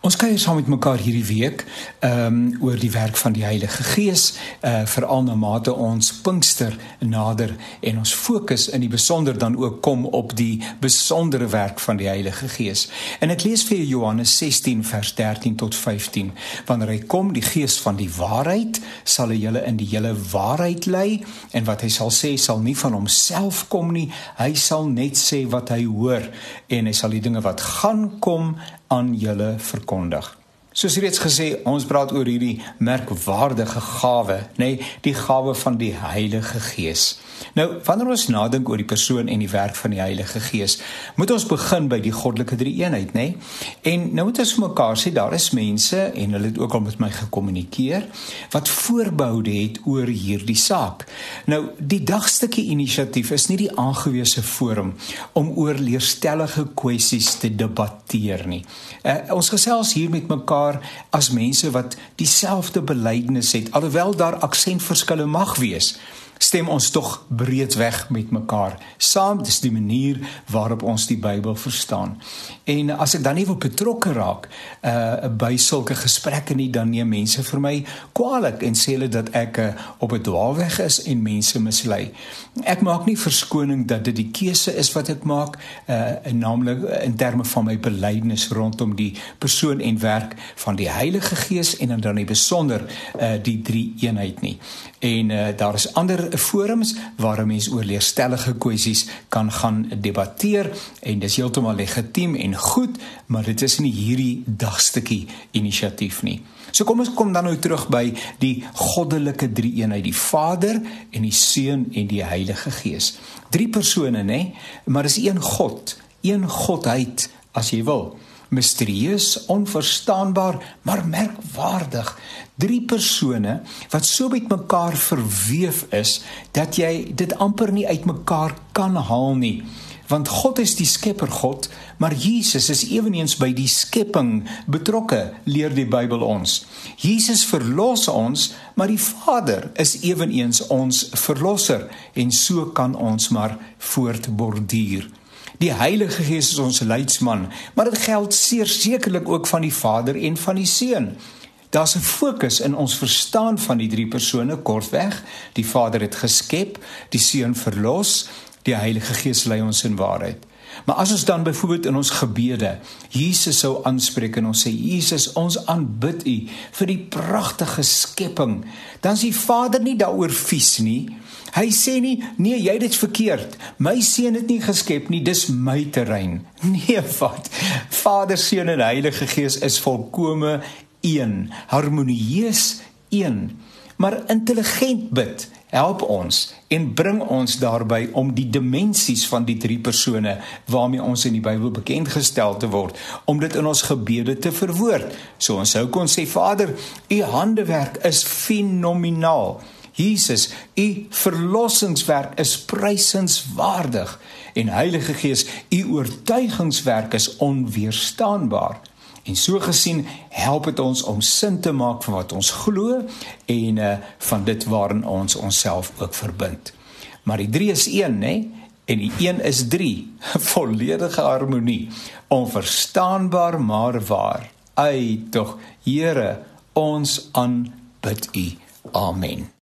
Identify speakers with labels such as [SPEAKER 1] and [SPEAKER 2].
[SPEAKER 1] Ons kuier saam met mekaar hierdie week oor die werk van die Heilige Gees, veral na mate ons Pinkster nader en ons fokus in die besonder dan ook kom op die besondere werk van die Heilige Gees. En ek lees vir Johannes 16 vers 13 tot 15. Wanneer hy kom, die Gees van die waarheid, sal hy julle in die hele waarheid lei, en wat hy sal sê, sal nie van homself kom nie, hy sal net sê wat hy hoor, en hy sal die dinge wat gaan kom aan julle verkondig. Soos reeds gesê, ons praat oor hierdie merkwaardige gawe, die gawe van die Heilige Gees. Nou, wanneer ons nadink oor die persoon en die werk van die Heilige Gees, moet ons begin by die goddelike drie-eenheid, En nou moet ons vir mekaar sê, daar is mense, en hulle het ook al met my gekommunikeer, wat voorbehoude het oor hierdie saak. Nou, die dagstukkie inisiatief is nie die aangewese forum om oor leerstellige kwessies te debatteer nie. Ons gesels hier met mekaar as mense wat dieselfde belydenis het, alhoewel daar aksentverskille mag wees, stem ons tog breedweg met mekaar saam. Dis die manier waarop ons die Bybel verstaan. En as ek dan nie wil betrokke raak by sulke gesprekke nie, dan neem mense vir my kwaalik en sê hulle dat ek op 'n dwaalweg is en mense mislei. Ek maak nie verskoning dat dit die keuse is wat ek maak, naamlik in terme van my belydenis rondom die persoon en werk van die Heilige Gees en dan nie besonder die drie-eenheid nie. En daar is ander forums waar 'n mens oor leerstellige kwessies kan gaan debatteer, en dis heeltemal legitiem en goed, maar dit is nie hierdie dagstukkie inisiatief nie. So kom ons kom dan nou terug by die goddelike drie-eenheid, die Vader en die Seun en die Heilige Gees. 3 persone, maar is een God, een Godheid, as jy wil. Mysterieus, onverstaanbaar, maar merkwaardig. 3 persone wat so met mekaar verweef is, dat jy dit amper nie uit mekaar kan haal nie. Want God is die skepper God, maar Jesus is eweneens by die skepping betrokke, leer die Bybel ons. Jesus verlos ons, maar die Vader is eweneens ons verlosser, en so kan ons maar voortborduur. Die Heilige Gees is ons leidsman, maar dit geld sekerlik ook van die Vader en van die Seun. Daar's 'n fokus in ons verstaan van die 3 persone, kortweg. Die Vader het geskep, die Seun verlos, die Heilige Gees lei ons in waarheid. Maar as ons dan byvoorbeeld in ons gebede Jesus sou aanspreek en ons sê, Jesus, ons aanbid U vir die pragtige skepping, dan is die Vader nie daaroor vies nie. Hy sê nie, nee, jy het dit verkeerd, my Seun het nie geskep nie, dis my terrein. Nee, wat? Vader, Seun en Heilige Gees is volkome een, harmonieus een, maar intelligent bid help ons en bring ons daarby om die dimensies van die 3 persone waarmee ons in die Bybel bekend gestel te word, om dit in ons gebede te verwoord. So ons sou kon sê, Vader, U handewerk is fenomenaal. Jesus, U verlossingswerk is prysenswaardig, en Heilige Gees, U oortuigingswerk is onweerstaanbaar. En so gesien help dit ons om sin te maak van wat ons glo en van dit waarin ons onsself ook verbind. Maar die 3 is 1, en die 1 is 3. Volledige harmonie. Onverstaanbaar maar waar. Ai tog, Here, ons aanbid U. Amen.